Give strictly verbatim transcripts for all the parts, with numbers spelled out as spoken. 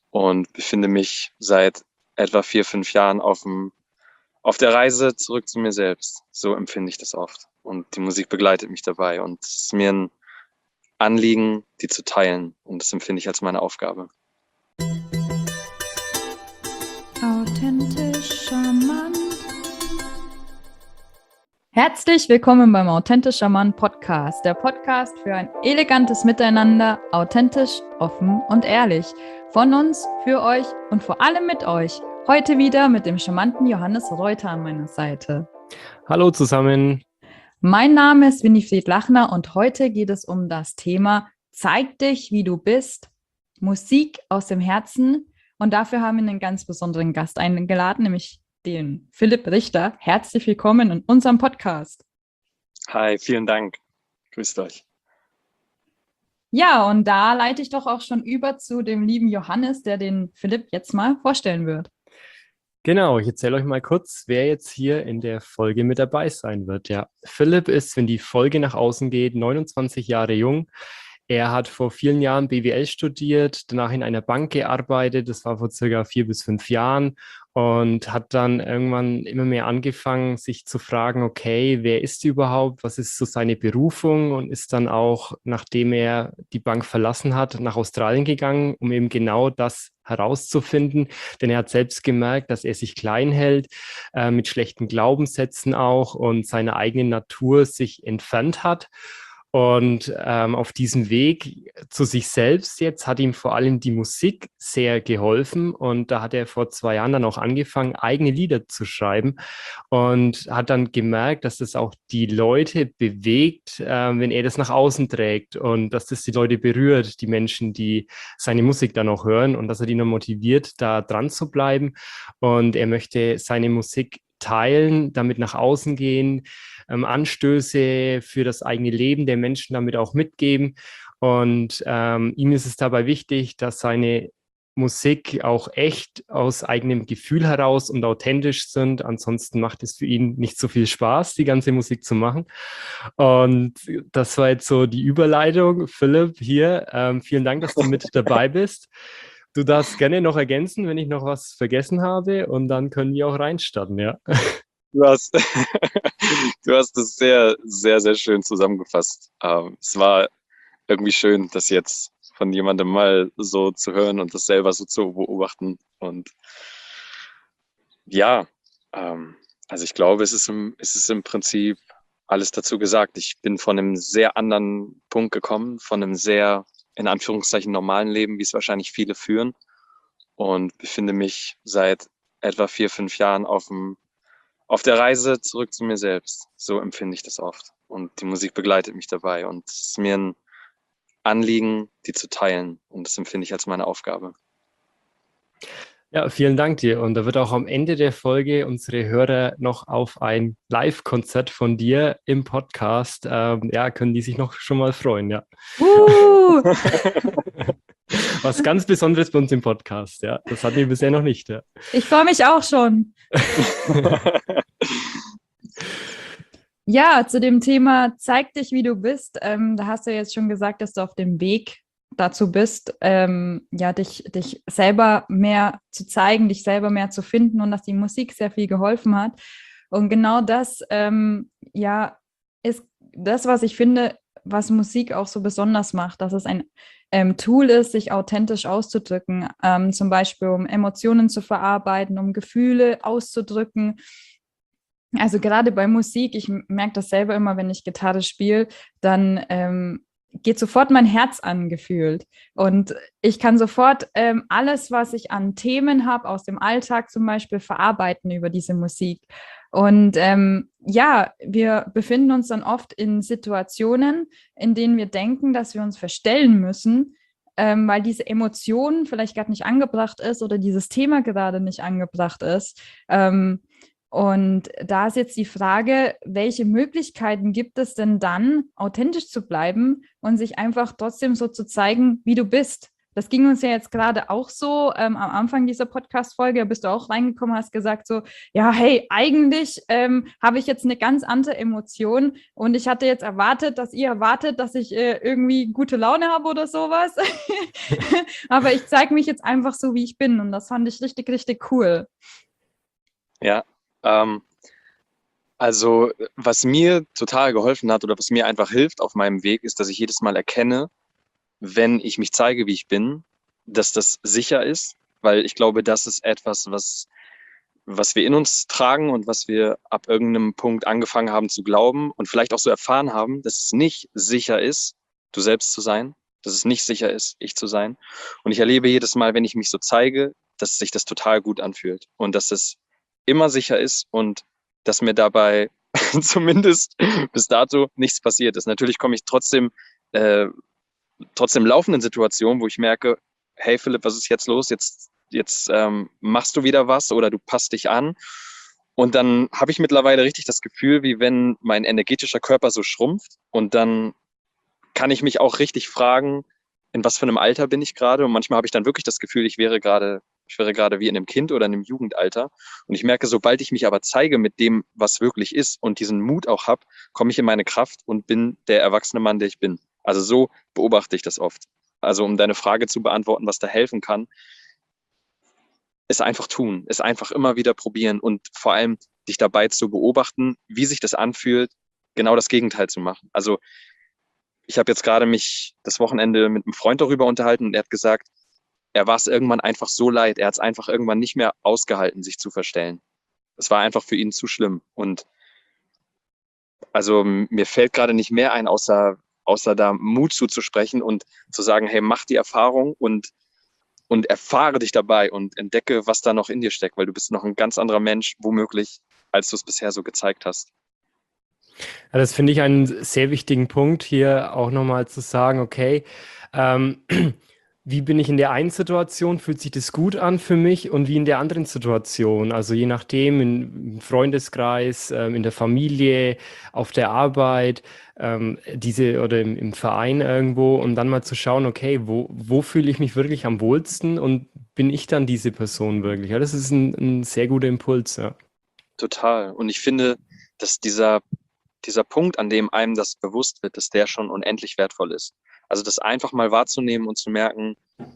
und befinde mich seit etwa vier, fünf Jahren auf dem, auf der Reise zurück zu mir selbst. So empfinde ich das oft. Und die Musik begleitet mich dabei und es ist mir ein Anliegen, die zu teilen. Und das empfinde ich als meine Aufgabe. Authentisch charmant. Herzlich willkommen beim Authentisch charmant Podcast, der Podcast für ein elegantes Miteinander, authentisch, offen und ehrlich. Von uns, für euch und vor allem mit euch. Heute wieder mit dem charmanten Johannes Reuter an meiner Seite. Hallo zusammen. Mein Name ist Winifred Lachner und heute geht es um das Thema Zeig dich, wie du bist, Musik aus dem Herzen. Und dafür haben wir einen ganz besonderen Gast eingeladen, nämlich den Philipp Richter. Herzlich willkommen in unserem Podcast. Hi, vielen Dank. Grüßt euch. Ja, und da leite ich doch auch schon über zu dem lieben Johannes, der den Philipp jetzt mal vorstellen wird. Genau, ich erzähle euch mal kurz, wer jetzt hier in der Folge mit dabei sein wird. Ja, Philipp ist, wenn die Folge nach außen geht, neunundzwanzig Jahre jung. Er hat vor vielen Jahren B W L studiert, danach in einer Bank gearbeitet, das war vor circa vier bis fünf Jahren und hat dann irgendwann immer mehr angefangen, sich zu fragen, okay, wer ist überhaupt, was ist so seine Berufung, und ist dann auch, nachdem er die Bank verlassen hat, nach Australien gegangen, um eben genau das herauszufinden, denn er hat selbst gemerkt, dass er sich klein hält, äh, mit schlechten Glaubenssätzen auch, und seiner eigenen Natur sich entfernt hat. Und ähm, auf diesem Weg zu sich selbst jetzt hat ihm vor allem die Musik sehr geholfen. Und da hat er vor zwei Jahren dann auch angefangen, eigene Lieder zu schreiben und hat dann gemerkt, dass das auch die Leute bewegt, äh, wenn er das nach außen trägt, und dass das die Leute berührt, die Menschen, die seine Musik dann auch hören, und dass er die dann motiviert, da dran zu bleiben. Und er möchte seine Musik teilen, damit nach außen gehen, ähm, Anstöße für das eigene Leben der Menschen damit auch mitgeben. Und ähm, ihm ist es dabei wichtig, dass seine Musik auch echt aus eigenem Gefühl heraus und authentisch sind. Ansonsten macht es für ihn nicht so viel Spaß, die ganze Musik zu machen. Und das war jetzt so die Überleitung. Philipp, hier, ähm, vielen Dank, dass du mit dabei bist. Du darfst gerne noch ergänzen, wenn ich noch was vergessen habe, und dann können wir auch reinstarten, ja. Du hast, du hast es sehr, sehr, sehr schön zusammengefasst. Ähm, es war irgendwie schön, das jetzt von jemandem mal so zu hören und das selber so zu beobachten. Und ja, ähm, also ich glaube, es ist, im, es ist im Prinzip alles dazu gesagt. Ich bin von einem sehr anderen Punkt gekommen, von einem sehr, in Anführungszeichen, normalen Leben, wie es wahrscheinlich viele führen, und befinde mich seit etwa vier, fünf Jahren auf dem, auf der Reise zurück zu mir selbst. So empfinde ich das oft. Und die Musik begleitet mich dabei und es ist mir ein Anliegen, die zu teilen. Und das empfinde ich als meine Aufgabe. Ja, vielen Dank dir. Und da wird auch am Ende der Folge unsere Hörer noch auf ein Live-Konzert von dir im Podcast, ähm, ja, können die sich noch schon mal freuen, ja. Uh! Was ganz Besonderes bei uns im Podcast, ja. Das hatten wir bisher noch nicht, ja. Ich freue mich auch schon. Ja, zu dem Thema Zeig dich, wie du bist. Ähm, da hast du jetzt schon gesagt, dass du auf dem Weg dazu bist, ähm, ja, dich, dich selber mehr zu zeigen, dich selber mehr zu finden, und dass die Musik sehr viel geholfen hat. Und genau das, ähm, ja, ist das, was ich finde, was Musik auch so besonders macht, dass es ein ähm, Tool ist, sich authentisch auszudrücken, ähm, zum Beispiel um Emotionen zu verarbeiten, um Gefühle auszudrücken. Also gerade bei Musik, ich merke das selber immer, wenn ich Gitarre spiele, dann ähm, geht sofort mein Herz an, gefühlt. Und ich kann sofort ähm, alles, was ich an Themen habe, aus dem Alltag zum Beispiel, verarbeiten über diese Musik. Und ähm, ja, wir befinden uns dann oft in Situationen, in denen wir denken, dass wir uns verstellen müssen, ähm, weil diese Emotion vielleicht gerade nicht angebracht ist oder dieses Thema gerade nicht angebracht ist. Ähm, Und da ist jetzt die Frage, welche Möglichkeiten gibt es denn dann, authentisch zu bleiben und sich einfach trotzdem so zu zeigen, wie du bist? das ging uns ja jetzt gerade auch so. Ähm, am Anfang dieser Podcast-Folge bist du auch reingekommen, hast gesagt so, ja, hey, eigentlich ähm, habe ich jetzt eine ganz andere Emotion und ich hatte jetzt erwartet, dass ihr erwartet, dass ich äh, irgendwie gute Laune habe oder sowas. Aber ich zeige mich jetzt einfach so, wie ich bin und das fand ich richtig, richtig cool. Ja, ähm, also was mir total geholfen hat oder was mir einfach hilft auf meinem Weg, ist, dass ich jedes Mal erkenne, wenn ich mich zeige, wie ich bin, dass das sicher ist, weil ich glaube, das ist etwas, was, was wir in uns tragen und was wir ab irgendeinem Punkt angefangen haben zu glauben und vielleicht auch so erfahren haben, dass es nicht sicher ist, du selbst zu sein, dass es nicht sicher ist, ich zu sein. Und ich erlebe jedes Mal, wenn ich mich so zeige, dass sich das total gut anfühlt und dass es immer sicher ist und dass mir dabei zumindest bis dato nichts passiert ist. Natürlich komme ich trotzdem äh, trotzdem laufenden Situationen, wo ich merke, hey Philipp, was ist jetzt los? Jetzt, jetzt ähm, machst du wieder was oder du passt dich an. Und dann habe ich mittlerweile richtig das Gefühl, wie wenn mein energetischer Körper so schrumpft. Und dann kann ich mich auch richtig fragen, in was für einem Alter bin ich gerade? Und manchmal habe ich dann wirklich das Gefühl, ich wäre gerade, ich wäre gerade wie in einem Kind oder in einem Jugendalter. Und ich merke, sobald ich mich aber zeige mit dem, was wirklich ist und diesen Mut auch habe, komme ich in meine Kraft und bin der erwachsene Mann, der ich bin. Also so beobachte ich das oft. Also um deine Frage zu beantworten, was da helfen kann, ist einfach tun, ist einfach immer wieder probieren und vor allem dich dabei zu beobachten, wie sich das anfühlt, genau das Gegenteil zu machen. Also ich habe jetzt gerade mich das Wochenende mit einem Freund darüber unterhalten und er hat gesagt, er war es irgendwann einfach so leid, er hat es einfach irgendwann nicht mehr ausgehalten, sich zu verstellen. Es war einfach für ihn zu schlimm. Und also mir fällt gerade nicht mehr ein, außer, außer da Mut zuzusprechen und zu sagen, hey, mach die Erfahrung und, und erfahre dich dabei und entdecke, was da noch in dir steckt, weil du bist noch ein ganz anderer Mensch, womöglich, als du es bisher so gezeigt hast. Ja, das finde ich einen sehr wichtigen Punkt, hier auch nochmal zu sagen, okay, ähm, wie bin ich in der einen Situation, fühlt sich das gut an für mich und wie in der anderen Situation, also je nachdem, in- im Freundeskreis, ähm, in der Familie, auf der Arbeit, ähm, diese oder im, im Verein irgendwo und dann mal zu schauen, okay, wo, wo fühle ich mich wirklich am wohlsten und bin ich dann diese Person wirklich? Ja, das ist ein, ein sehr guter Impuls, ja. Total. Und ich finde, dass dieser, dieser Punkt, an dem einem das bewusst wird, dass der schon unendlich wertvoll ist. Also das einfach mal wahrzunehmen und zu merken,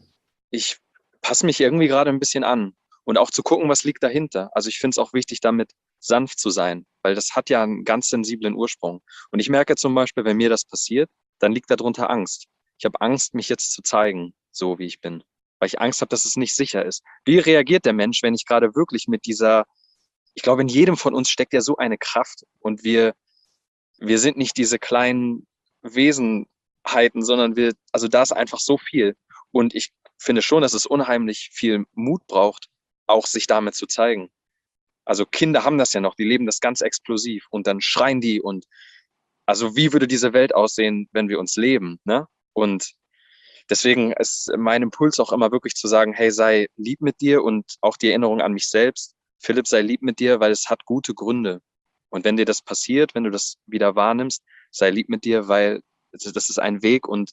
ich passe mich irgendwie gerade ein bisschen an und auch zu gucken, was liegt dahinter. Also ich finde es auch wichtig, damit sanft zu sein, weil das hat ja einen ganz sensiblen Ursprung. Und ich merke zum Beispiel, wenn mir das passiert, dann liegt darunter Angst. Ich habe Angst, mich jetzt zu zeigen, so wie ich bin, weil ich Angst habe, dass es nicht sicher ist. Wie reagiert der Mensch, wenn ich gerade wirklich mit dieser, ich glaube, in jedem von uns steckt ja so eine Kraft und wir, wir sind nicht diese kleinen Wesenheiten, sondern wir, also da ist einfach so viel. Und ich finde schon, dass es unheimlich viel Mut braucht, auch sich damit zu zeigen. Also Kinder haben das ja noch, die leben das ganz explosiv und dann schreien die und also wie würde diese Welt aussehen, wenn wir uns leben, ne? Und deswegen ist mein Impuls auch immer wirklich zu sagen, hey, sei lieb mit dir und auch die Erinnerung an mich selbst. Philipp, sei lieb mit dir, weil es hat gute Gründe. Und wenn dir das passiert, wenn du das wieder wahrnimmst, sei lieb mit dir, weil das ist ein Weg und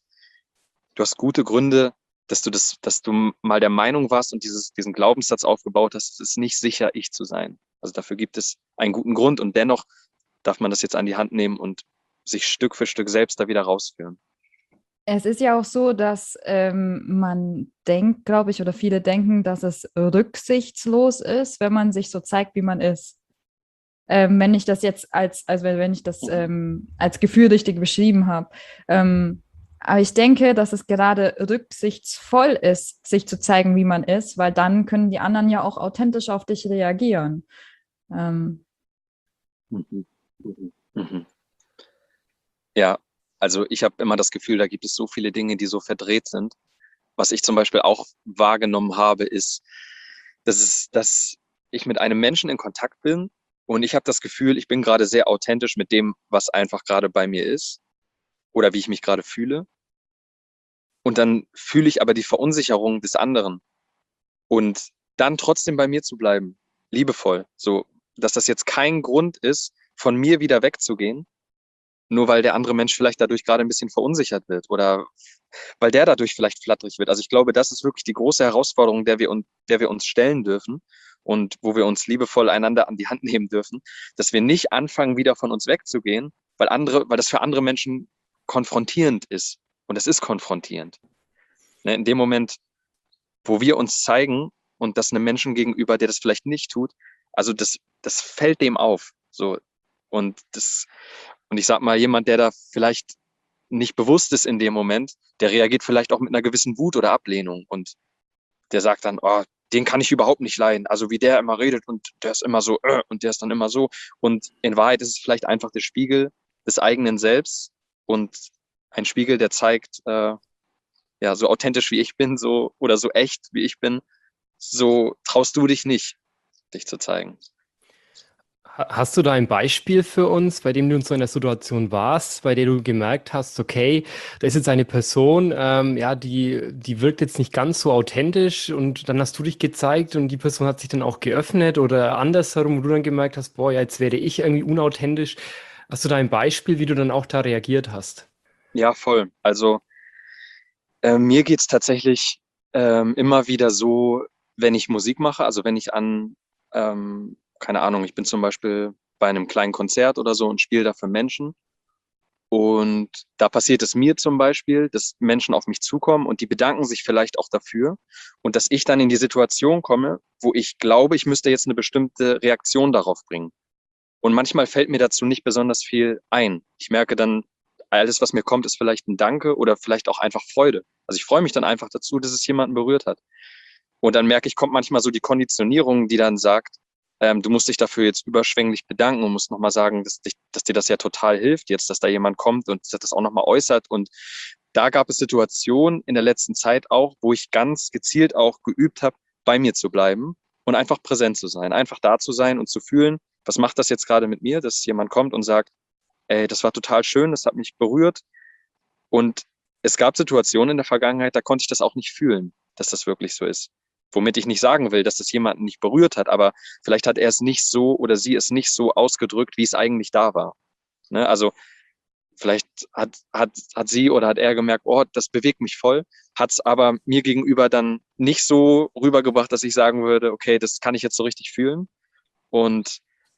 du hast gute Gründe, dass du das, dass du mal der Meinung warst und dieses, diesen Glaubenssatz aufgebaut hast, es ist nicht sicher, ich zu sein. Also dafür gibt es einen guten Grund und dennoch darf man das jetzt an die Hand nehmen und sich Stück für Stück selbst da wieder rausführen. Es ist ja auch so, dass ähm, man denkt, glaube ich, oder viele denken, dass es rücksichtslos ist, wenn man sich so zeigt, wie man ist. Ähm, wenn ich das jetzt als, also wenn wenn ich das ähm, als Gefühl richtig beschrieben habe. Ähm, aber ich denke, dass es gerade rücksichtsvoll ist, sich zu zeigen, wie man ist, weil dann können die anderen ja auch authentisch auf dich reagieren. Ähm, Mhm. Mhm. Mhm. Ja, also ich habe immer das Gefühl, da gibt es so viele Dinge, die so verdreht sind. Was ich zum Beispiel auch wahrgenommen habe, ist, dass, es, dass ich mit einem Menschen in Kontakt bin und ich habe das Gefühl, ich bin gerade sehr authentisch mit dem, was einfach gerade bei mir ist oder wie ich mich gerade fühle. Und dann fühle ich aber die Verunsicherung des anderen und dann trotzdem bei mir zu bleiben, liebevoll, so, dass das jetzt kein Grund ist, von mir wieder wegzugehen, nur weil der andere Mensch vielleicht dadurch gerade ein bisschen verunsichert wird oder weil der dadurch vielleicht flatterig wird. Also ich glaube, das ist wirklich die große Herausforderung, der wir, un der wir uns stellen dürfen und wo wir uns liebevoll einander an die Hand nehmen dürfen, dass wir nicht anfangen, wieder von uns wegzugehen, weil andere, weil das für andere Menschen konfrontierend ist. Und es ist konfrontierend. Ne, in dem Moment, wo wir uns zeigen und das einem Menschen gegenüber, der das vielleicht nicht tut, also das, das fällt dem auf. So. Und das, und ich sag mal, jemand, der da vielleicht nicht bewusst ist in dem Moment, der reagiert vielleicht auch mit einer gewissen Wut oder Ablehnung und der sagt dann, oh, den kann ich überhaupt nicht leiden. Also wie der immer redet und der ist immer so äh, und der ist dann immer so. Und in Wahrheit ist es vielleicht einfach der Spiegel des eigenen Selbst und ein Spiegel, der zeigt, äh, ja, so authentisch wie ich bin, so oder so echt wie ich bin, so traust du dich nicht, dich zu zeigen. Hast du da ein Beispiel für uns, bei dem du in so einer Situation warst, bei der du gemerkt hast, okay, da ist jetzt eine Person, ähm, ja, die, die wirkt jetzt nicht ganz so authentisch und dann hast du dich gezeigt und die Person hat sich dann auch geöffnet oder andersherum, wo du dann gemerkt hast, boah, ja, jetzt werde ich irgendwie unauthentisch. Hast du da ein Beispiel, wie du dann auch da reagiert hast? Ja, voll. Also äh, mir geht's tatsächlich ähm, immer wieder so, wenn ich Musik mache, also wenn ich an, ähm, keine Ahnung, ich bin zum Beispiel bei einem kleinen Konzert oder so und spiele da für Menschen. Und da passiert es mir zum Beispiel, dass Menschen auf mich zukommen und die bedanken sich vielleicht auch dafür und dass ich dann in die Situation komme, wo ich glaube, ich müsste jetzt eine bestimmte Reaktion darauf bringen. Und manchmal fällt mir dazu nicht besonders viel ein. Ich merke dann, alles, was mir kommt, ist vielleicht ein Danke oder vielleicht auch einfach Freude. Also ich freue mich dann einfach dazu, dass es jemanden berührt hat. Und dann merke ich, kommt manchmal so die Konditionierung, die dann sagt, ähm, du musst dich dafür jetzt überschwänglich bedanken und musst nochmal sagen, dass, dich, dass dir das ja total hilft, jetzt, dass da jemand kommt und das auch nochmal äußert. Und da gab es Situationen in der letzten Zeit auch, wo ich ganz gezielt auch geübt habe, bei mir zu bleiben und einfach präsent zu sein, einfach da zu sein und zu fühlen, was macht das jetzt gerade mit mir, dass jemand kommt und sagt, ey, das war total schön, das hat mich berührt. Und es gab Situationen in der Vergangenheit, da konnte ich das auch nicht fühlen, dass das wirklich so ist. Womit ich nicht sagen will, dass das jemanden nicht berührt hat, aber vielleicht hat er es nicht so oder sie es nicht so ausgedrückt, wie es eigentlich da war. Ne? Also vielleicht hat, hat, hat sie oder hat er gemerkt, oh, das bewegt mich voll, hat es aber mir gegenüber dann nicht so rübergebracht, dass ich sagen würde, okay, das kann ich jetzt so richtig fühlen. Und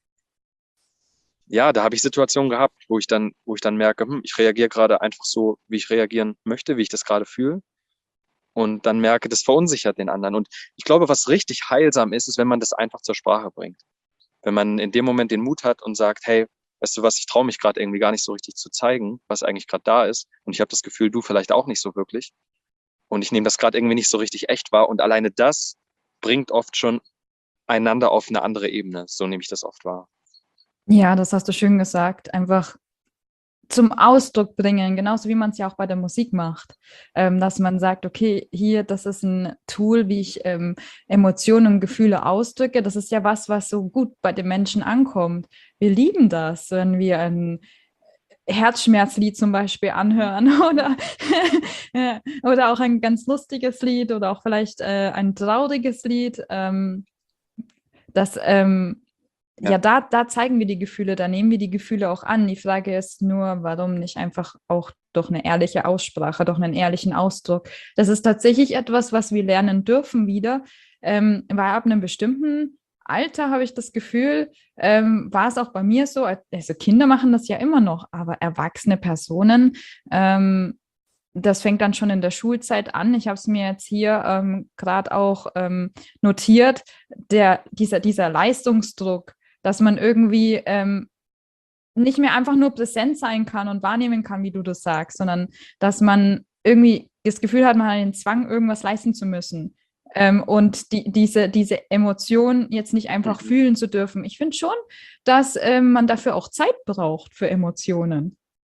ja, da habe ich Situationen gehabt, wo ich dann, wo ich dann merke, hm, ich reagiere gerade einfach so, wie ich reagieren möchte, wie ich das gerade fühle. Und dann merke, das verunsichert den anderen. Und ich glaube, was richtig heilsam ist, ist, wenn man das einfach zur Sprache bringt. Wenn man in dem Moment den Mut hat und sagt, hey, weißt du was, ich traue mich gerade irgendwie gar nicht so richtig zu zeigen, was eigentlich gerade da ist. Und ich habe das Gefühl, du vielleicht auch nicht so wirklich. Und ich nehme das gerade irgendwie nicht so richtig echt wahr. Und alleine das bringt oft schon einander auf eine andere Ebene. So nehme ich das oft wahr. Ja, das hast du schön gesagt. Einfach zum Ausdruck bringen, genauso wie man es ja auch bei der Musik macht, ähm, dass man sagt, okay, hier, das ist ein Tool, wie ich ähm, Emotionen und Gefühle ausdrücke. Das ist ja was, was so gut bei den Menschen ankommt. Wir lieben das, wenn wir ein Herzschmerzlied zum Beispiel anhören oder, oder auch ein ganz lustiges Lied oder auch vielleicht äh, ein trauriges Lied. Ähm, das ähm, Ja. Ja, da, da zeigen wir die Gefühle, da nehmen wir die Gefühle auch an. Die Frage ist nur, warum nicht einfach auch durch eine ehrliche Aussprache, durch einen ehrlichen Ausdruck. Das ist tatsächlich etwas, was wir lernen dürfen wieder, ähm, weil ab einem bestimmten Alter habe ich das Gefühl, ähm, war es auch bei mir so, also Kinder machen das ja immer noch, aber erwachsene Personen, ähm, das fängt dann schon in der Schulzeit an. Ich habe es mir jetzt hier ähm, gerade auch ähm, notiert, der, dieser, dieser Leistungsdruck, dass man irgendwie ähm, nicht mehr einfach nur präsent sein kann und wahrnehmen kann, wie du das sagst, sondern dass man irgendwie das Gefühl hat, man hat den Zwang, irgendwas leisten zu müssen. Ähm, und die, diese, diese Emotion jetzt nicht einfach Mhm. fühlen zu dürfen. Ich finde schon, dass ähm, man dafür auch Zeit braucht für Emotionen.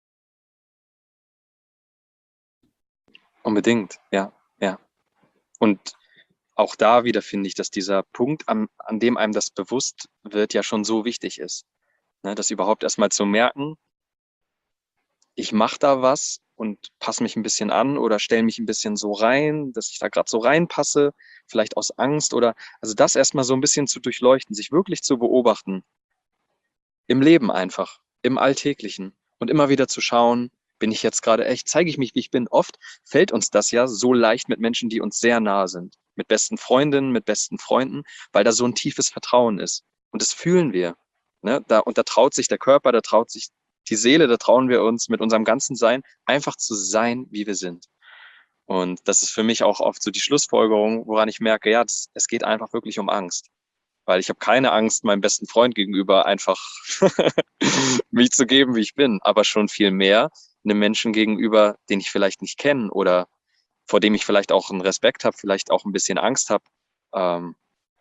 Unbedingt, ja, ja. Und auch da wieder finde ich, dass dieser Punkt, an, an dem einem das bewusst wird, ja schon so wichtig ist. Ne, das überhaupt erstmal zu merken, ich mache da was und passe mich ein bisschen an oder stelle mich ein bisschen so rein, dass ich da gerade so reinpasse, vielleicht aus Angst oder, also das erstmal so ein bisschen zu durchleuchten, sich wirklich zu beobachten, im Leben einfach, im Alltäglichen Und immer wieder zu schauen, bin ich jetzt gerade echt, zeige ich mich, wie ich bin. Oft fällt uns das ja so leicht mit Menschen, die uns sehr nahe sind. Mit besten Freundinnen, mit besten Freunden, weil da so ein tiefes Vertrauen ist. Und das fühlen wir. Ne? Da, und da traut sich der Körper, da traut sich die Seele, da trauen wir uns mit unserem ganzen Sein, einfach zu sein, wie wir sind. Und das ist für mich auch oft so die Schlussfolgerung, woran ich merke, ja, das, es geht einfach wirklich um Angst. Weil ich habe keine Angst, meinem besten Freund gegenüber einfach mich zu geben, wie ich bin, aber schon viel mehr einem Menschen gegenüber, den ich vielleicht nicht kenne oder vor dem ich vielleicht auch einen Respekt habe, vielleicht auch ein bisschen Angst habe. Ähm,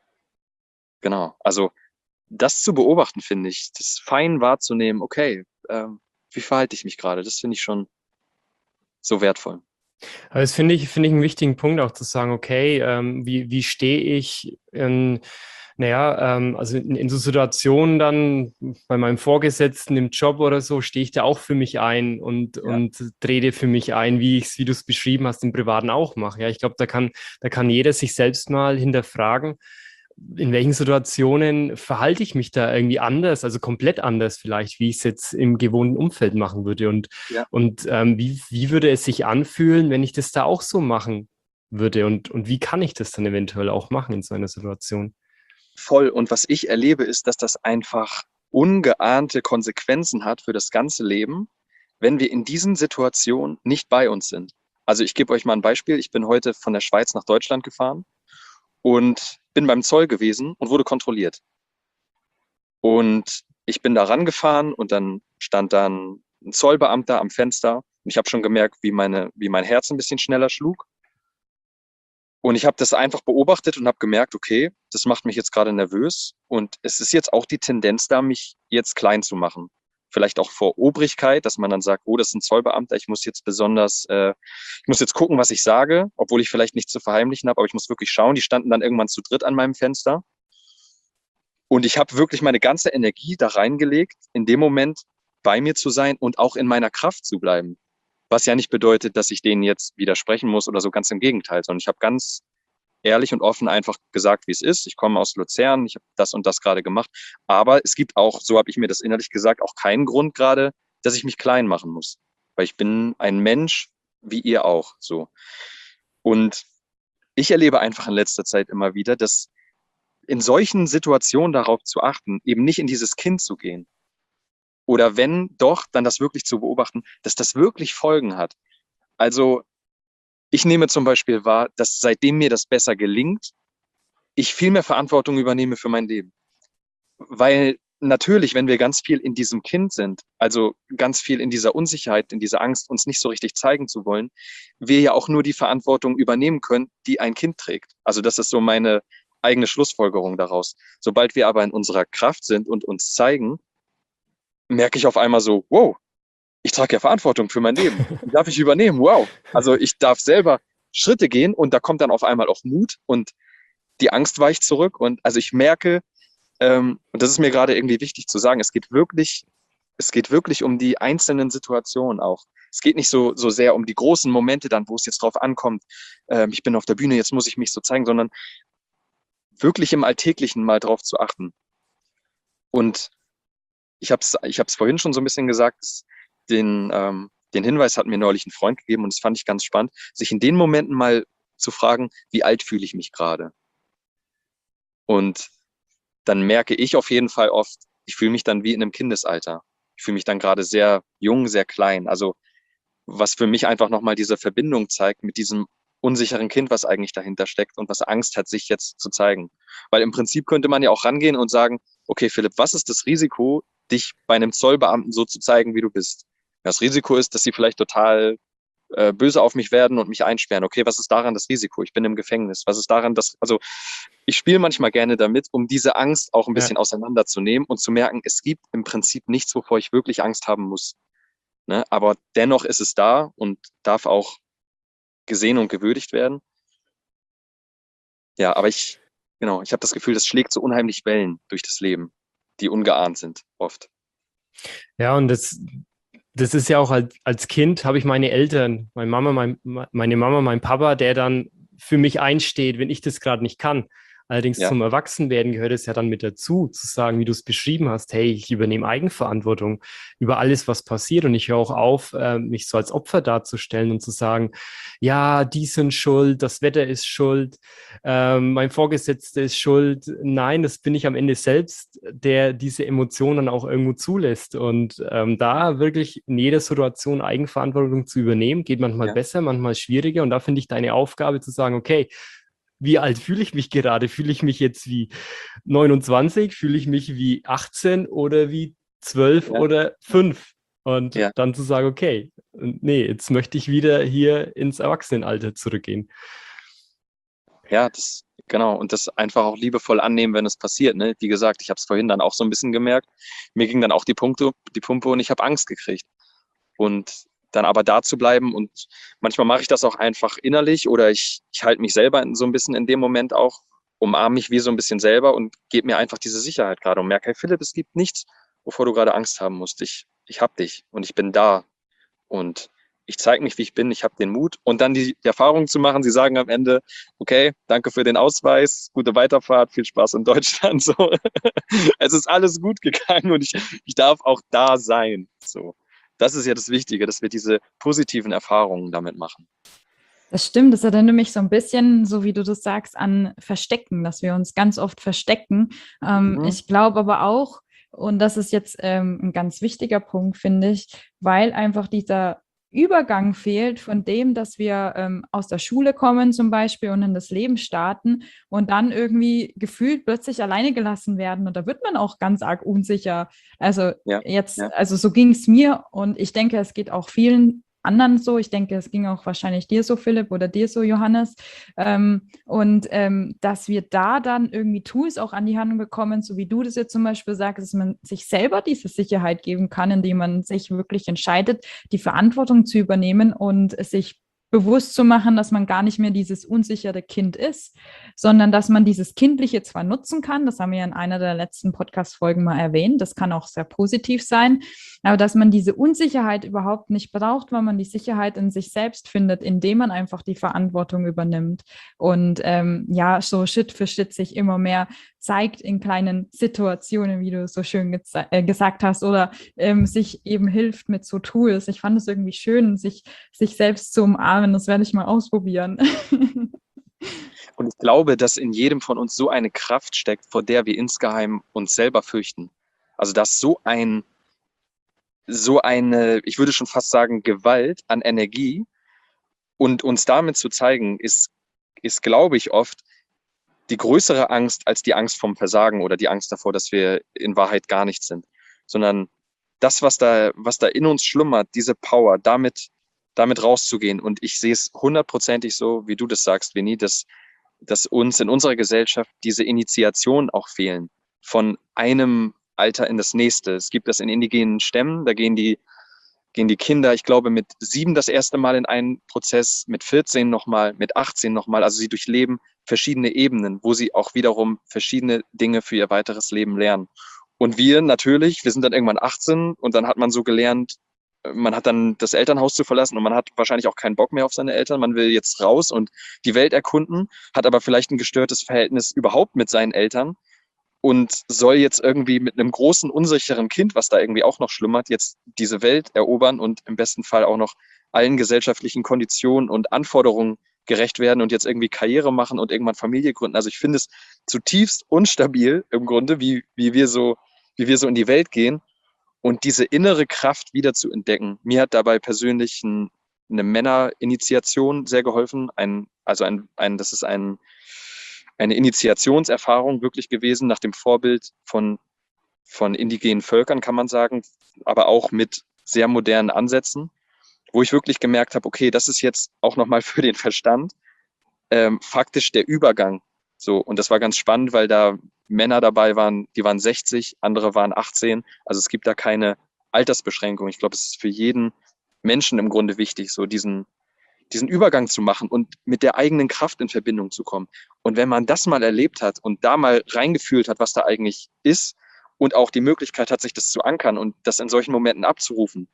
genau, also das zu beobachten, finde ich, das fein wahrzunehmen, okay, ähm, wie verhalte ich mich gerade? Das finde ich schon so wertvoll. Aber das finde ich, finde ich einen wichtigen Punkt auch zu sagen, okay, ähm, wie, wie stehe ich in, naja, ähm, also in, in so Situationen dann bei meinem Vorgesetzten im Job oder so, stehe ich da auch für mich ein und, Ja. und trete für mich ein, wie ich es, wie du es beschrieben hast, im Privaten auch mache. Ja, ich glaube, da kann, da kann jeder sich selbst mal hinterfragen, in welchen Situationen verhalte ich mich da irgendwie anders, also komplett anders vielleicht, wie ich es jetzt im gewohnten Umfeld machen würde. Und, Ja. und ähm, wie, wie würde es sich anfühlen, wenn ich das da auch so machen würde? Und, und wie kann ich das dann eventuell auch machen in so einer Situation? Voll. Und was ich erlebe, ist, dass das einfach ungeahnte Konsequenzen hat für das ganze Leben, wenn wir in diesen Situationen nicht bei uns sind. Also ich gebe euch mal ein Beispiel. Ich bin heute von der Schweiz nach Deutschland gefahren und bin beim Zoll gewesen und wurde kontrolliert. Und ich bin da rangefahren und dann stand dann ein Zollbeamter am Fenster. Und ich habe schon gemerkt, wie, meine, wie mein Herz ein bisschen schneller schlug. Und ich habe das einfach beobachtet und habe gemerkt, okay, das macht mich jetzt gerade nervös. Und es ist jetzt auch die Tendenz da, mich jetzt klein zu machen. Vielleicht auch vor Obrigkeit, dass man dann sagt, oh, das ist ein Zollbeamter, ich muss jetzt besonders, äh, ich muss jetzt gucken, was ich sage, obwohl ich vielleicht nichts zu verheimlichen habe, aber ich muss wirklich schauen. Die standen dann irgendwann zu dritt an meinem Fenster. Und ich habe wirklich meine ganze Energie da reingelegt, in dem Moment bei mir zu sein und auch in meiner Kraft zu bleiben. Was ja nicht bedeutet, dass ich denen jetzt widersprechen muss oder so, ganz im Gegenteil, sondern ich habe ganz ehrlich und offen einfach gesagt, wie es ist. Ich komme aus Luzern, ich habe das und das gerade gemacht. Aber es gibt auch, so habe ich mir das innerlich gesagt, auch keinen Grund gerade, dass ich mich klein machen muss. Weil ich bin ein Mensch, wie ihr auch. So. Und ich erlebe einfach in letzter Zeit immer wieder, dass in solchen Situationen darauf zu achten, eben nicht in dieses Kind zu gehen. Oder wenn doch, dann das wirklich zu beobachten, dass das wirklich Folgen hat. Also ich nehme zum Beispiel wahr, dass seitdem mir das besser gelingt, ich viel mehr Verantwortung übernehme für mein Leben. Weil natürlich, wenn wir ganz viel in diesem Kind sind, also ganz viel in dieser Unsicherheit, in dieser Angst, uns nicht so richtig zeigen zu wollen, wir ja auch nur die Verantwortung übernehmen können, die ein Kind trägt. Also das ist so meine eigene Schlussfolgerung daraus. Sobald wir aber in unserer Kraft sind und uns zeigen, merke ich auf einmal so, wow, ich trage ja Verantwortung für mein Leben. Die darf ich übernehmen, wow. Also ich darf selber Schritte gehen und da kommt dann auf einmal auch Mut und die Angst weicht zurück. Und also ich merke, ähm, und das ist mir gerade irgendwie wichtig zu sagen, es geht wirklich, es geht wirklich um die einzelnen Situationen auch. Es geht nicht so, so sehr um die großen Momente dann, wo es jetzt drauf ankommt, ähm, ich bin auf der Bühne, jetzt muss ich mich so zeigen, sondern wirklich im Alltäglichen mal drauf zu achten. Und ich habe es ich hab's vorhin schon so ein bisschen gesagt, den, ähm, den Hinweis hat mir neulich ein Freund gegeben und das fand ich ganz spannend, sich in den Momenten mal zu fragen, wie alt fühle ich mich gerade? Und dann merke ich auf jeden Fall oft, ich fühle mich dann wie in einem Kindesalter. Ich fühle mich dann gerade sehr jung, sehr klein. Also was für mich einfach nochmal diese Verbindung zeigt mit diesem unsicheren Kind, was eigentlich dahinter steckt und was Angst hat, sich jetzt zu zeigen. Weil im Prinzip könnte man ja auch rangehen und sagen, okay, Philipp, was ist das Risiko, dich bei einem Zollbeamten so zu zeigen, wie du bist? Das Risiko ist, dass sie vielleicht total äh, böse auf mich werden und mich einsperren. Okay, was ist daran das Risiko? Ich bin im Gefängnis. Was ist daran das, also ich spiele manchmal gerne damit, um diese Angst auch ein bisschen Ja. auseinanderzunehmen und zu merken, es gibt im Prinzip nichts, wovor ich wirklich Angst haben muss. Ne? Aber dennoch ist es da und darf auch gesehen und gewürdigt werden. Ja, aber ich, genau, ich habe das Gefühl, das schlägt so unheimlich Wellen durch das Leben, die ungeahnt sind, oft. Ja, und das, das ist ja auch als, als Kind habe ich meine Eltern, meine Mama, mein, meine Mama, mein Papa, der dann für mich einsteht, wenn ich das gerade nicht kann. Allerdings Ja. zum Erwachsenwerden gehört es ja dann mit dazu, zu sagen, wie du es beschrieben hast, hey, ich übernehme Eigenverantwortung über alles, was passiert und ich höre auch auf, äh, mich so als Opfer darzustellen und zu sagen, ja, die sind schuld, das Wetter ist schuld, ähm, mein Vorgesetzter ist schuld. Nein, das bin ich am Ende selbst, der diese Emotionen auch irgendwo zulässt. Und ähm, da wirklich in jeder Situation Eigenverantwortung zu übernehmen, geht manchmal Ja. besser, manchmal schwieriger. Und da finde ich deine Aufgabe zu sagen, okay, wie alt fühle ich mich gerade? Fühle ich mich jetzt wie neunundzwanzig? Fühle ich mich wie achtzehn oder wie zwölf Ja. oder fünf? Und Ja. dann zu sagen, okay, nee, jetzt möchte ich wieder hier ins Erwachsenenalter zurückgehen. Ja, das, genau. Und das einfach auch liebevoll annehmen, wenn es passiert. Ne? Wie gesagt, ich habe es vorhin dann auch so ein bisschen gemerkt. Mir ging dann auch die Punkte, die Pumpe und ich habe Angst gekriegt. Und dann aber da zu bleiben und manchmal mache ich das auch einfach innerlich oder ich, ich halte mich selber in, so ein bisschen in dem Moment auch, umarme mich wie so ein bisschen selber und gebe mir einfach diese Sicherheit gerade und merke, hey Philipp, es gibt nichts, wovor du gerade Angst haben musst. Ich, ich habe dich und ich bin da und ich zeige mich, wie ich bin, ich habe den Mut und dann die, die Erfahrung zu machen, sie sagen am Ende, okay, danke für den Ausweis, gute Weiterfahrt, viel Spaß in Deutschland. So. Es ist alles gut gegangen und ich, ich darf auch da sein. So. Das ist ja das Wichtige, dass wir diese positiven Erfahrungen damit machen. Das stimmt, das erinnert mich so ein bisschen, so wie du das sagst, an Verstecken, dass wir uns ganz oft verstecken. Ähm, Mhm. ich glaube aber auch, und das ist jetzt ähm, ein ganz wichtiger Punkt, finde ich, weil einfach dieser Übergang fehlt von dem, dass wir ähm, aus der Schule kommen zum Beispiel und in das Leben starten und dann irgendwie gefühlt plötzlich alleine gelassen werden. Und da wird man auch ganz arg unsicher. Also Ja, jetzt, ja. also so ging es mir und ich denke, es geht auch vielen anderen so. Ich denke, es ging auch wahrscheinlich dir so, Philipp, oder dir so, Johannes. Ähm, und ähm, dass wir da dann irgendwie Tools auch an die Hand bekommen, so wie du das jetzt zum Beispiel sagst, dass man sich selber diese Sicherheit geben kann, indem man sich wirklich entscheidet, die Verantwortung zu übernehmen und sich bewusst zu machen, dass man gar nicht mehr dieses unsichere Kind ist, sondern dass man dieses Kindliche zwar nutzen kann, das haben wir ja in einer der letzten Podcast-Folgen mal erwähnt, das kann auch sehr positiv sein, aber dass man diese Unsicherheit überhaupt nicht braucht, weil man die Sicherheit in sich selbst findet, indem man einfach die Verantwortung übernimmt und ähm, ja, so Schritt für Schritt sich immer mehr zeigt in kleinen Situationen, wie du so schön geze- äh, gesagt hast, oder ähm, sich eben hilft mit so Tools. Ich fand es irgendwie schön, sich, sich selbst zu umarmen. Das werde ich mal ausprobieren. Und ich glaube, dass in jedem von uns so eine Kraft steckt, vor der wir insgeheim uns selber fürchten. Also dass so ein, so eine, ich würde schon fast sagen, Gewalt an Energie und uns damit zu zeigen, ist, ist, glaube ich, oft die größere Angst als die Angst vom Versagen oder die Angst davor, dass wir in Wahrheit gar nichts sind, sondern das, was da, was da in uns schlummert, diese Power, damit, damit rauszugehen. Und ich sehe es hundertprozentig so, wie du das sagst, Vinny, dass, dass uns in unserer Gesellschaft diese Initiation auch fehlen, von einem Alter in das nächste. Es gibt das in indigenen Stämmen, da gehen die, gehen die Kinder, ich glaube, mit sieben das erste Mal in einen Prozess, mit vierzehn nochmal, mit achtzehn nochmal. Also sie durchleben verschiedene Ebenen, wo sie auch wiederum verschiedene Dinge für ihr weiteres Leben lernen. Und wir natürlich, wir sind dann irgendwann achtzehn und dann hat man so gelernt, man hat dann das Elternhaus zu verlassen und man hat wahrscheinlich auch keinen Bock mehr auf seine Eltern. Man will jetzt raus und die Welt erkunden, hat aber vielleicht ein gestörtes Verhältnis überhaupt mit seinen Eltern und soll jetzt irgendwie mit einem großen, unsicheren Kind, was da irgendwie auch noch schlummert, jetzt diese Welt erobern und im besten Fall auch noch allen gesellschaftlichen Konditionen und Anforderungen gerecht werden und jetzt irgendwie Karriere machen und irgendwann Familie gründen. Also ich finde es zutiefst unstabil im Grunde, wie, wie wir so, wie wir so in die Welt gehen und diese innere Kraft wieder zu entdecken. Mir hat dabei persönlich ein, eine Männerinitiation sehr geholfen. Ein, also ein, ein, das ist ein, eine Initiationserfahrung wirklich gewesen, nach dem Vorbild von, von indigenen Völkern, kann man sagen, aber auch mit sehr modernen Ansätzen, wo ich wirklich gemerkt habe, okay, das ist jetzt auch nochmal für den Verstand ähm, faktisch der Übergang. So, und das war ganz spannend, weil da Männer dabei waren, die waren sechzig, andere waren achtzehn. Also es gibt da keine Altersbeschränkung. Ich glaube, es ist für jeden Menschen im Grunde wichtig, so diesen, diesen Übergang zu machen und mit der eigenen Kraft in Verbindung zu kommen. Und wenn man das mal erlebt hat und da mal reingefühlt hat, was da eigentlich ist und auch die Möglichkeit hat, sich das zu ankern und das in solchen Momenten abzurufen,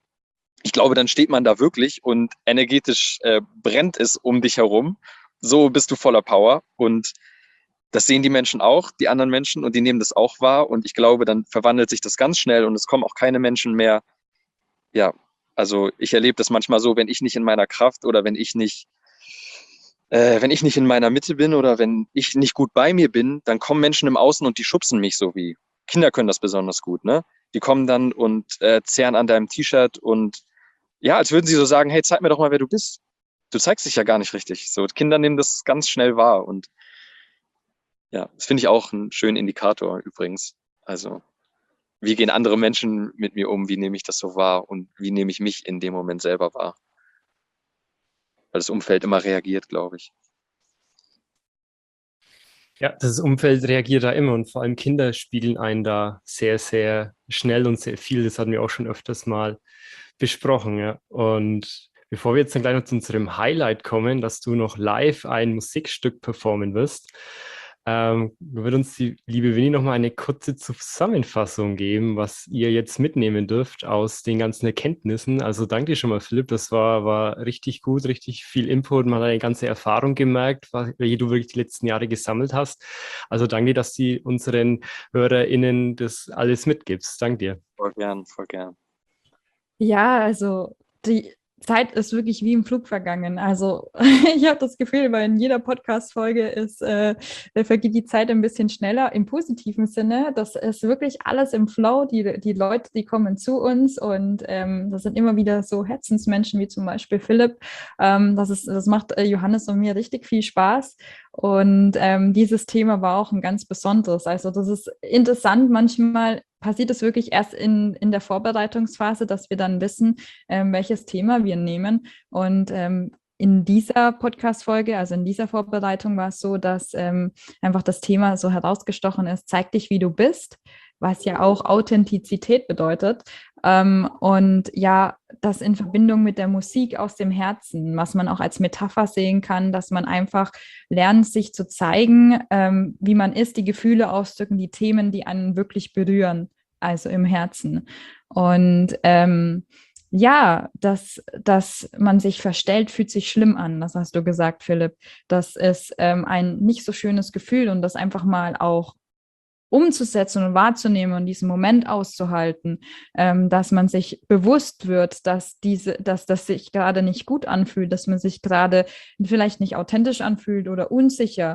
ich glaube, dann steht man da wirklich und energetisch äh, brennt es um dich herum. So bist du voller Power und das sehen die Menschen auch, die anderen Menschen, und die nehmen das auch wahr. Und ich glaube, dann verwandelt sich das ganz schnell und es kommen auch keine Menschen mehr. Ja, also ich erlebe das manchmal so, wenn ich nicht in meiner Kraft oder wenn ich nicht, äh, wenn ich nicht in meiner Mitte bin oder wenn ich nicht gut bei mir bin, dann kommen Menschen im Außen und die schubsen mich so wie. Kinder können das besonders gut, ne? Die kommen dann und äh, zehren an deinem T-Shirt und ja, als würden sie so sagen, hey, zeig mir doch mal, wer du bist. Du zeigst dich ja gar nicht richtig. So, Kinder nehmen das ganz schnell wahr und ja, das finde ich auch einen schönen Indikator übrigens. Also, wie gehen andere Menschen mit mir um? Wie nehme ich das so wahr? Und wie nehme ich mich in dem Moment selber wahr? Weil das Umfeld immer reagiert, glaube ich. Ja, das Umfeld reagiert da immer und vor allem Kinder spiegeln einen da sehr, sehr schnell und sehr viel. Das hatten wir auch schon öfters mal besprochen. Ja. Und bevor wir jetzt dann gleich noch zu unserem Highlight kommen, dass du noch live ein Musikstück performen wirst, ähm, wird uns die liebe Winnie noch mal eine kurze Zusammenfassung geben, was ihr jetzt mitnehmen dürft aus den ganzen Erkenntnissen. Also danke dir schon mal, Philipp, das war, war richtig gut, richtig viel Input, man hat eine ganze Erfahrung gemerkt, welche du wirklich die letzten Jahre gesammelt hast. Also danke, dass du unseren HörerInnen das alles mitgibst. Danke dir. Voll gern, voll gern. Ja, also die Zeit ist wirklich wie im Flug vergangen. Also ich habe das Gefühl, weil in jeder Podcast-Folge ist, äh, vergeht die Zeit ein bisschen schneller im positiven Sinne. Das ist wirklich alles im Flow. Die, die Leute, die kommen zu uns und ähm, das sind immer wieder so Herzensmenschen wie zum Beispiel Philipp. Ähm, das ist, das macht äh, Johannes und mir richtig viel Spaß. Und ähm, dieses Thema war auch ein ganz besonderes. Also das ist interessant. Manchmal passiert es wirklich erst in, in der Vorbereitungsphase, dass wir dann wissen, ähm, welches Thema wir nehmen. Und ähm, in dieser Podcast-Folge, also in dieser Vorbereitung war es so, dass ähm, einfach das Thema so herausgestochen ist, zeig dich, wie du bist, was ja auch Authentizität bedeutet. Ähm, und ja, das in Verbindung mit der Musik aus dem Herzen, was man auch als Metapher sehen kann, dass man einfach lernt, sich zu zeigen, ähm, wie man ist, die Gefühle ausdrücken, die Themen, die einen wirklich berühren, also im Herzen. Und ähm, ja, dass, dass man sich verstellt, fühlt sich schlimm an. Das hast du gesagt, Philipp. Das ist ähm, ein nicht so schönes Gefühl und das einfach mal auch umzusetzen und wahrzunehmen und diesen Moment auszuhalten, ähm, dass man sich bewusst wird, dass diese, dass das sich gerade nicht gut anfühlt, dass man sich gerade vielleicht nicht authentisch anfühlt oder unsicher,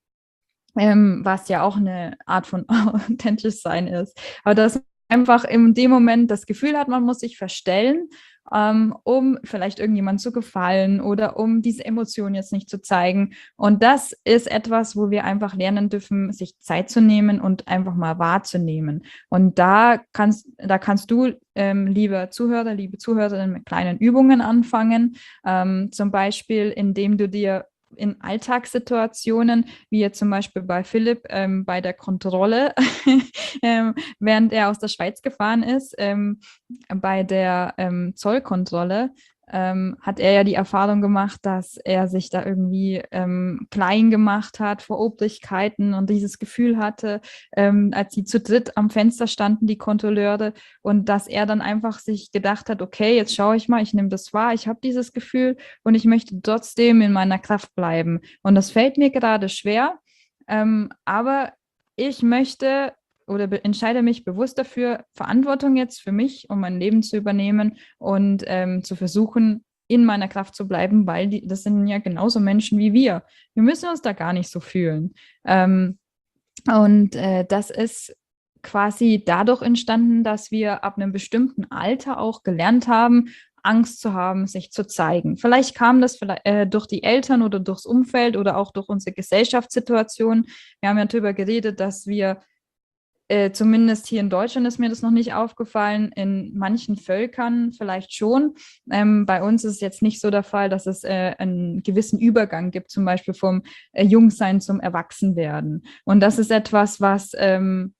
ähm, was ja auch eine Art von authentisch sein ist. Aber dass einfach in dem Moment das Gefühl hat, man muss sich verstellen, ähm, um vielleicht irgendjemand zu gefallen oder um diese Emotion jetzt nicht zu zeigen. Und das ist etwas, wo wir einfach lernen dürfen, sich Zeit zu nehmen und einfach mal wahrzunehmen. Und da kannst, da kannst du, ähm, liebe Zuhörer, liebe Zuhörerinnen, mit kleinen Übungen anfangen. Ähm, zum Beispiel, indem du dir in Alltagssituationen, wie jetzt zum Beispiel bei Philipp ähm, bei der Kontrolle, ähm, während er aus der Schweiz gefahren ist, ähm, bei der ähm, Zollkontrolle, ähm, hat er ja die Erfahrung gemacht, dass er sich da irgendwie ähm, klein gemacht hat vor Obrigkeiten und dieses Gefühl hatte, ähm, als sie zu dritt am Fenster standen, die Kontrolleure, und dass er dann einfach sich gedacht hat, okay, jetzt schaue ich mal, ich nehme das wahr, ich habe dieses Gefühl und ich möchte trotzdem in meiner Kraft bleiben. Und das fällt mir gerade schwer, ähm, aber ich möchte oder be- entscheide mich bewusst dafür, Verantwortung jetzt für mich und mein Leben zu übernehmen und ähm, zu versuchen, in meiner Kraft zu bleiben, weil die, das sind ja genauso Menschen wie wir. Wir müssen uns da gar nicht so fühlen. Ähm, und äh, das ist quasi dadurch entstanden, dass wir ab einem bestimmten Alter auch gelernt haben, Angst zu haben, sich zu zeigen. Vielleicht kam das vielleicht, äh, durch die Eltern oder durchs Umfeld oder auch durch unsere Gesellschaftssituation. Wir haben ja darüber geredet, dass wir äh, zumindest hier in Deutschland ist mir das noch nicht aufgefallen, in manchen Völkern vielleicht schon. Ähm, bei uns ist es jetzt nicht so der Fall, dass es äh, einen gewissen Übergang gibt, zum Beispiel vom äh, Jungsein zum Erwachsenwerden. Und das ist etwas, was ähm,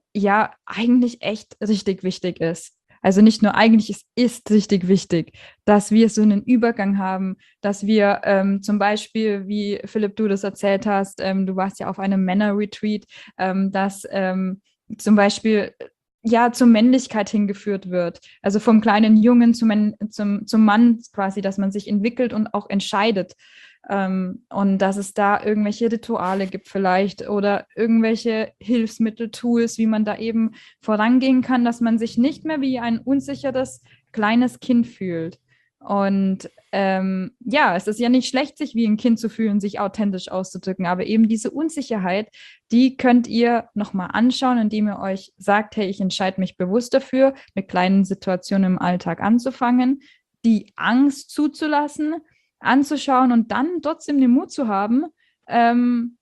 ja eigentlich echt richtig wichtig ist. Also nicht nur eigentlich, es ist richtig wichtig, dass wir so einen Übergang haben, dass wir ähm, zum Beispiel, wie Philipp, du das erzählt hast, ähm, du warst ja auf einem Männer-Retreat, ähm, dass ähm, zum Beispiel ja zur Männlichkeit hingeführt wird. Also vom kleinen Jungen zum, zum, zum Mann quasi, dass man sich entwickelt und auch entscheidet. Ähm, und dass es da irgendwelche Rituale gibt vielleicht oder irgendwelche Hilfsmittel, Tools, wie man da eben vorangehen kann, dass man sich nicht mehr wie ein unsicheres kleines Kind fühlt. Und ähm, ja, es ist ja nicht schlecht, sich wie ein Kind zu fühlen, sich authentisch auszudrücken, aber eben diese Unsicherheit, die könnt ihr nochmal anschauen, indem ihr euch sagt, hey, ich entscheide mich bewusst dafür, mit kleinen Situationen im Alltag anzufangen, die Angst zuzulassen, anzuschauen und dann trotzdem den Mut zu haben, ähm,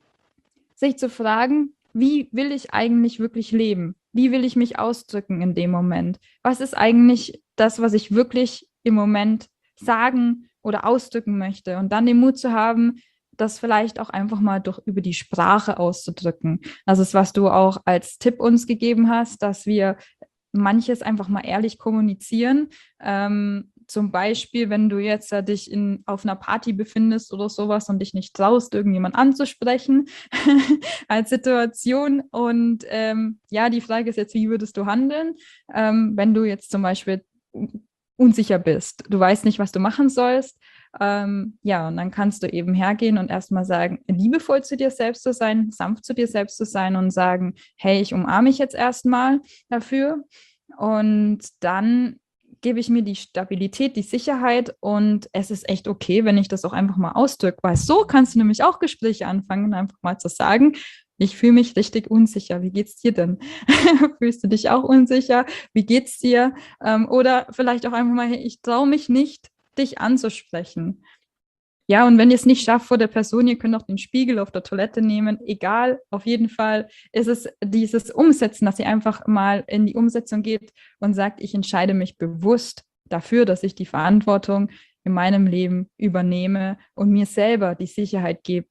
sich zu fragen, wie will ich eigentlich wirklich leben? Wie will ich mich ausdrücken in dem Moment? Was ist eigentlich das, was ich wirklich im Moment sagen oder ausdrücken möchte? Und dann den Mut zu haben, das vielleicht auch einfach mal durch über die Sprache auszudrücken. Das ist, was du auch als Tipp uns gegeben hast, dass wir manches einfach mal ehrlich kommunizieren. Ähm, zum Beispiel, wenn du jetzt äh, dich in, auf einer Party befindest oder sowas und dich nicht traust, irgendjemand anzusprechen als Situation. Und ähm, ja, die Frage ist jetzt, wie würdest du handeln, ähm, wenn du jetzt zum Beispiel unsicher bist, du weißt nicht, was du machen sollst. Ähm, ja, und dann kannst du eben hergehen und erstmal sagen, liebevoll zu dir selbst zu sein, sanft zu dir selbst zu sein und sagen, hey, ich umarme mich jetzt erstmal dafür. Und dann gebe ich mir die Stabilität, die Sicherheit und es ist echt okay, wenn ich das auch einfach mal ausdrücke, weil so kannst du nämlich auch Gespräche anfangen, einfach mal zu sagen, ich fühle mich richtig unsicher. Wie geht's dir denn? Fühlst du dich auch unsicher? Wie geht's dir? Ähm, oder vielleicht auch einfach mal, hey, ich traue mich nicht, dich anzusprechen. Ja, und wenn ihr es nicht schafft vor der Person, ihr könnt auch den Spiegel auf der Toilette nehmen. Egal, auf jeden Fall ist es dieses Umsetzen, dass ihr einfach mal in die Umsetzung geht und sagt, ich entscheide mich bewusst dafür, dass ich die Verantwortung in meinem Leben übernehme und mir selber die Sicherheit gebe,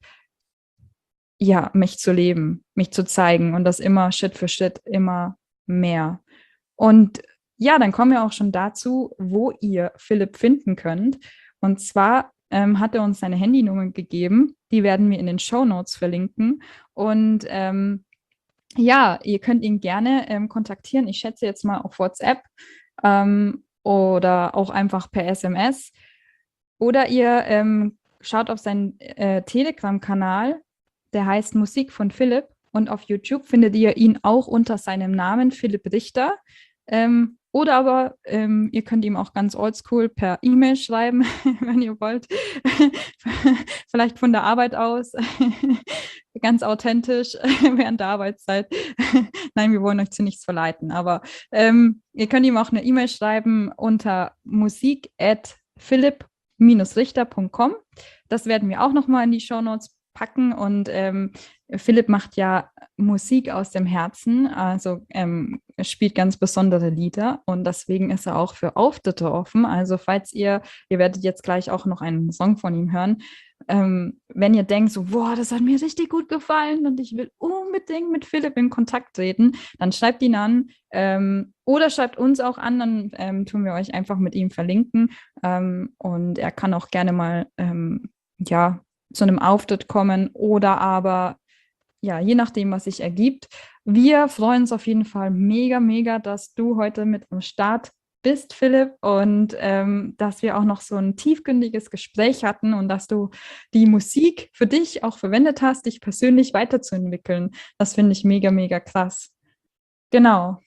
ja, mich zu leben, mich zu zeigen und das immer Schritt für Schritt immer mehr. Und ja, dann kommen wir auch schon dazu, wo ihr Philipp finden könnt. Und zwar ähm, hat er uns seine Handynummer gegeben. Die werden wir in den Shownotes verlinken. Und ähm, ja, ihr könnt ihn gerne ähm, kontaktieren. Ich schätze jetzt mal auf WhatsApp ähm, oder auch einfach per S M S. Oder ihr ähm, schaut auf seinen äh, Telegram-Kanal, der heißt Musik von Philipp. Und auf YouTube findet ihr ihn auch unter seinem Namen Philipp Richter. Ähm, oder aber ähm, ihr könnt ihm auch ganz oldschool per E-Mail schreiben, wenn ihr wollt. Vielleicht von der Arbeit aus. Ganz authentisch während der Arbeitszeit. Nein, wir wollen euch zu nichts verleiten. Aber ähm, ihr könnt ihm auch eine E-Mail schreiben unter musik at philipp richter punkt com. Das werden wir auch nochmal in die Shownotes packen. Und ähm, Philipp macht ja Musik aus dem Herzen, also ähm, spielt ganz besondere Lieder und deswegen ist er auch für Auftritte offen. Also falls ihr, ihr werdet jetzt gleich auch noch einen Song von ihm hören, ähm, wenn ihr denkt so, boah, das hat mir richtig gut gefallen und ich will unbedingt mit Philipp in Kontakt treten, dann schreibt ihn an ähm, oder schreibt uns auch an, dann ähm, tun wir euch einfach mit ihm verlinken ähm, und er kann auch gerne mal ähm, ja, zu einem Auftritt kommen oder aber ja, je nachdem, was sich ergibt. Wir freuen uns auf jeden Fall mega, mega, dass du heute mit am Start bist, Philipp, und ähm, dass wir auch noch so ein tiefgründiges Gespräch hatten und dass du die Musik für dich auch verwendet hast, dich persönlich weiterzuentwickeln. Das finde ich mega, mega krass. Genau.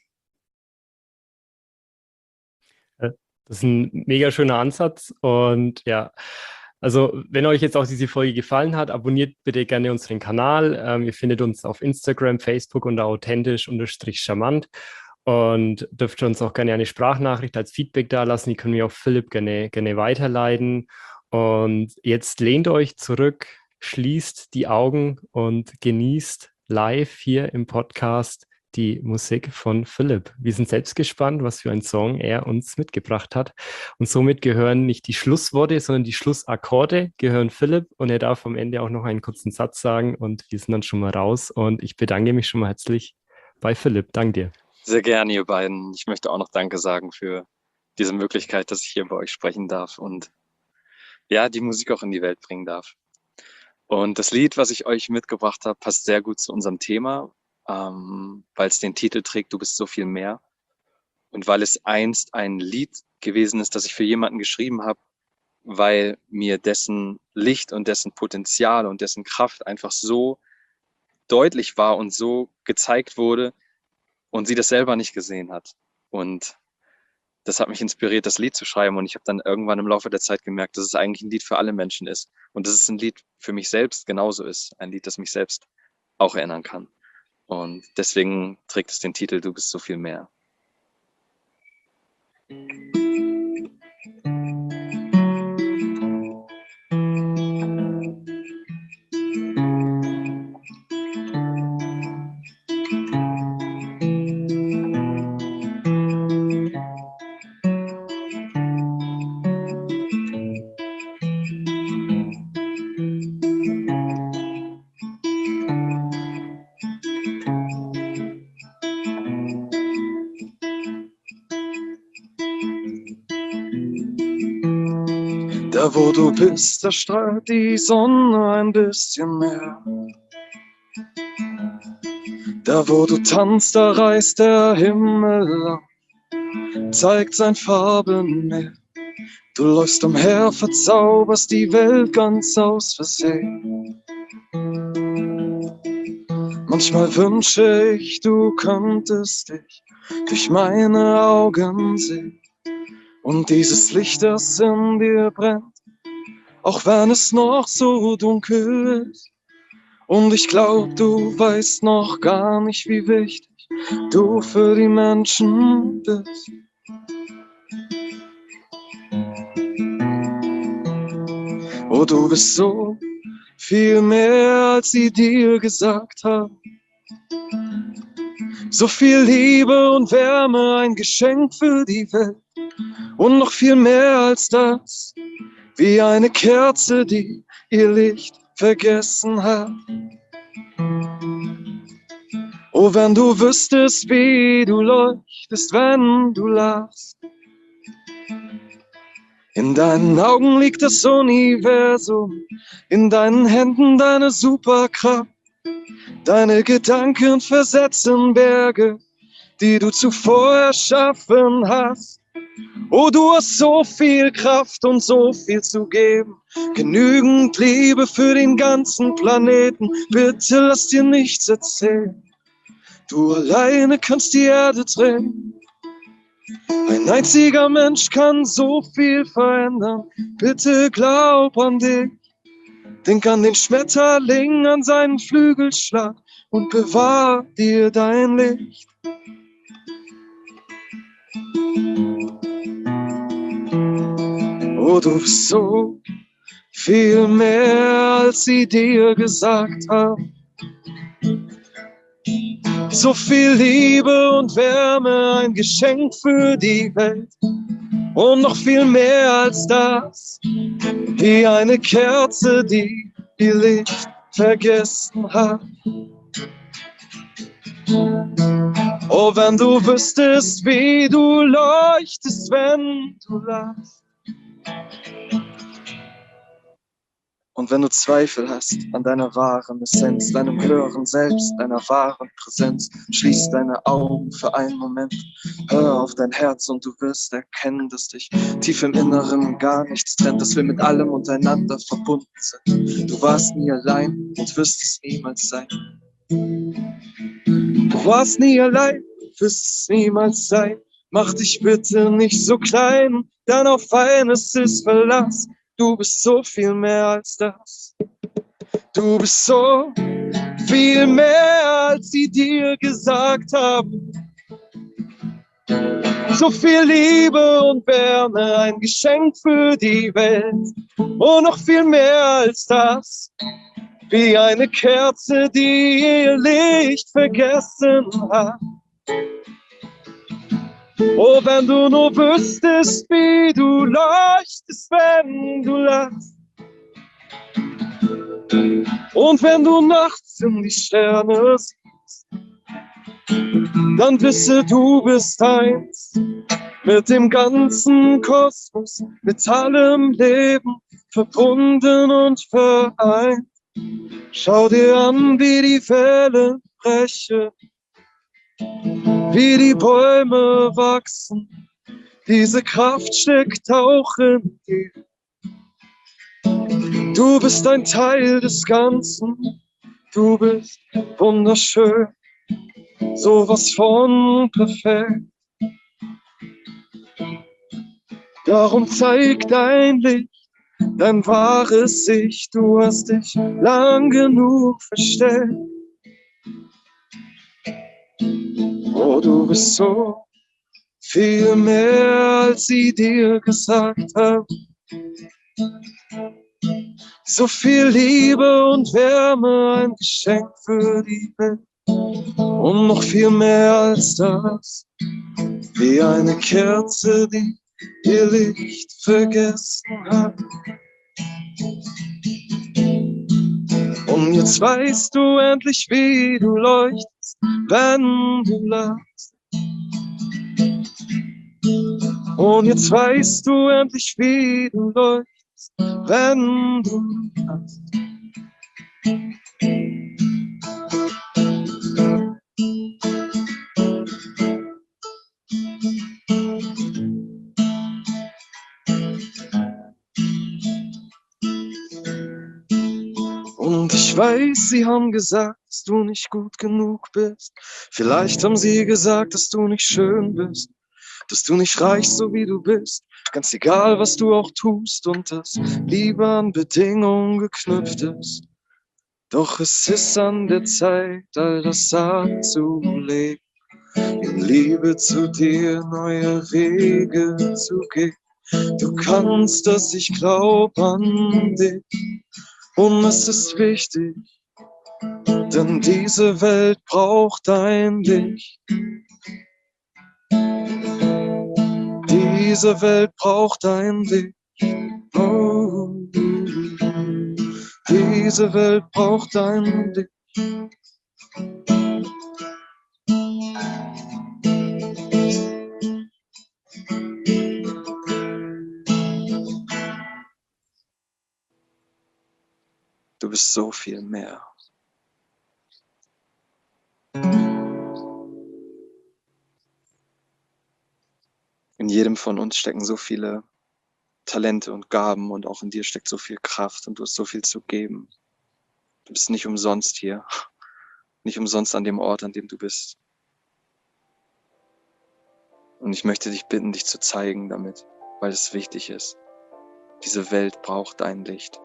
Das ist ein mega schöner Ansatz und ja, also wenn euch jetzt auch diese Folge gefallen hat, abonniert bitte gerne unseren Kanal. Ähm, ihr findet uns auf Instagram, Facebook unter authentisch-charmant und dürft uns auch gerne eine Sprachnachricht als Feedback dalassen. Die können wir auch Philipp gerne, gerne weiterleiten. Und jetzt lehnt euch zurück, schließt die Augen und genießt live hier im Podcast die Musik von Philipp. Wir sind selbst gespannt, was für einen Song er uns mitgebracht hat. Und somit gehören nicht die Schlussworte, sondern die Schlussakkorde gehören Philipp und er darf am Ende auch noch einen kurzen Satz sagen und wir sind dann schon mal raus und ich bedanke mich schon mal herzlich bei Philipp. Danke dir. Sehr gerne, ihr beiden. Ich möchte auch noch Danke sagen für diese Möglichkeit, dass ich hier bei euch sprechen darf und ja, die Musik auch in die Welt bringen darf. Und das Lied, was ich euch mitgebracht habe, passt sehr gut zu unserem Thema, ähm, weil es den Titel trägt, Du bist so viel mehr. Und weil es einst ein Lied gewesen ist, das ich für jemanden geschrieben habe, weil mir dessen Licht und dessen Potenzial und dessen Kraft einfach so deutlich war und so gezeigt wurde und sie das selber nicht gesehen hat. Und das hat mich inspiriert, das Lied zu schreiben. Und ich habe dann irgendwann im Laufe der Zeit gemerkt, dass es eigentlich ein Lied für alle Menschen ist. Und dass es ein Lied für mich selbst genauso ist. Ein Lied, das mich selbst auch erinnern kann. Und deswegen trägt es den Titel Du bist so viel mehr. Da wo du bist, da strahlt die Sonne ein bisschen mehr. Da wo du tanzt, da reißt der Himmel an, zeigt sein Farben mehr. Du läufst umher, verzauberst die Welt ganz aus Versehen. Manchmal wünsche ich, du könntest dich durch meine Augen sehen. Und dieses Licht, das in dir brennt, auch wenn es noch so dunkel ist. Und ich glaub, du weißt noch gar nicht, wie wichtig du für die Menschen bist. Oh, du bist so viel mehr, als sie dir gesagt haben. So viel Liebe und Wärme, ein Geschenk für die Welt. Und noch viel mehr als das, wie eine Kerze, die ihr Licht vergessen hat. Oh, wenn du wüsstest, wie du leuchtest, wenn du lachst. In deinen Augen liegt das Universum, in deinen Händen deine Superkraft. Deine Gedanken versetzen Berge, die du zuvor erschaffen hast. Oh, du hast so viel Kraft und so viel zu geben, genügend Liebe für den ganzen Planeten. Bitte lass dir nichts erzählen, du alleine kannst die Erde drehen. Ein einziger Mensch kann so viel verändern, bitte glaub an dich. Denk an den Schmetterling, an seinen Flügelschlag und bewahr dir dein Licht. Oh, du bist so viel mehr, als sie dir gesagt haben. So viel Liebe und Wärme, ein Geschenk für die Welt. Und noch viel mehr als das, wie eine Kerze, die ihr Licht vergessen hat. Oh, wenn du wüsstest, wie du leuchtest, wenn du lachst. Und wenn du Zweifel hast an deiner wahren Essenz, deinem höheren Selbst, deiner wahren Präsenz, schließ deine Augen für einen Moment, hör auf dein Herz und du wirst erkennen, dass dich tief im Inneren gar nichts trennt, dass wir mit allem untereinander verbunden sind. Du warst nie allein und wirst es niemals sein. Du warst nie allein, wirst es niemals sein. Mach dich bitte nicht so klein, denn auf eines ist Verlass. Du bist so viel mehr als das. Du bist so viel mehr, als sie dir gesagt haben. So viel Liebe und Wärme, ein Geschenk für die Welt. Und noch viel mehr als das, wie eine Kerze, die ihr Licht vergessen hat. Oh, wenn du nur wüsstest, wie du leuchtest, wenn du lachst. Und wenn du nachts in die Sterne siehst, dann wisse, du bist eins mit dem ganzen Kosmos, mit allem Leben verbunden und vereint. Schau dir an, wie die Wellen brechen, wie die Bäume wachsen. Diese Kraft steckt auch in dir. Du bist ein Teil des Ganzen, du bist wunderschön, sowas von perfekt. Darum zeig dein Licht, dein wahres Ich, du hast dich lang genug versteckt. Oh, du bist so viel mehr, als sie dir gesagt haben. So viel Liebe und Wärme, ein Geschenk für die Welt. Und noch viel mehr als das, wie eine Kerze, die ihr Licht vergessen hat. Und jetzt weißt du endlich, wie du leuchtest, wenn du lachst. Und jetzt weißt du endlich, wie du leuchtest, wenn du lachst. Und ich weiß, sie haben gesagt, dass du nicht gut genug bist. Vielleicht haben sie gesagt, dass du nicht schön bist, dass du nicht reichst, so wie du bist. Ganz egal, was du auch tust und dass Liebe an Bedingungen geknüpft ist. Doch es ist an der Zeit, all das abzulegen, in Liebe zu dir neue Wege zu gehen. Du kannst das, ich glaub an dich. Und es ist wichtig, denn diese Welt braucht dein Licht. Diese Welt braucht dein Licht. Oh, diese Welt braucht dein Licht. Du bist so viel mehr. In jedem von uns stecken so viele Talente und Gaben und auch in dir steckt so viel Kraft und du hast so viel zu geben. Du bist nicht umsonst hier, nicht umsonst an dem Ort, an dem du bist. Und ich möchte dich bitten, dich zu zeigen damit, weil es wichtig ist. Diese Welt braucht dein Licht.